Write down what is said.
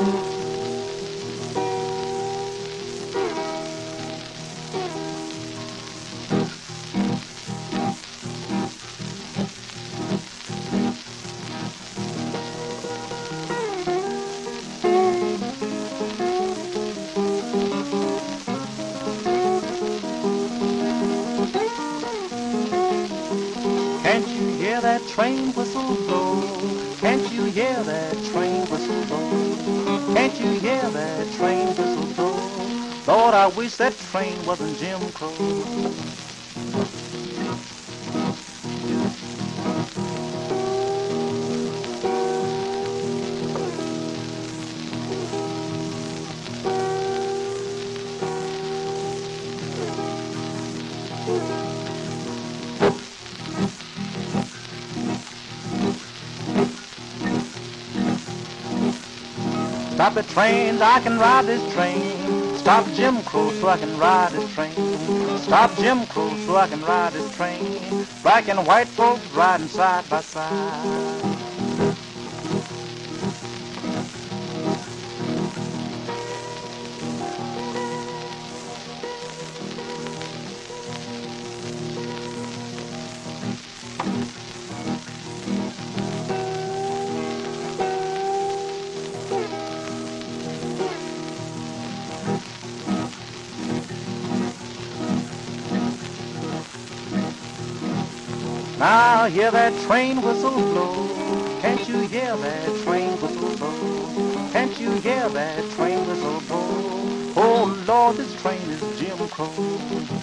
Can't you hear that train whistle blow? Can't you hear that train whistle blow? Can't you hear that train whistle blow? Lord, I wish that train wasn't Jim Crow. Stop the trains, I can ride this train. Stop Jim Crow so I can ride this train. Stop Jim Crow so I can ride this train. Black and white folks riding side by side. Now hear that train whistle blow. Can't you hear that train whistle blow? Can't you hear that train whistle blow? Oh Lord, this train is Jim Crow.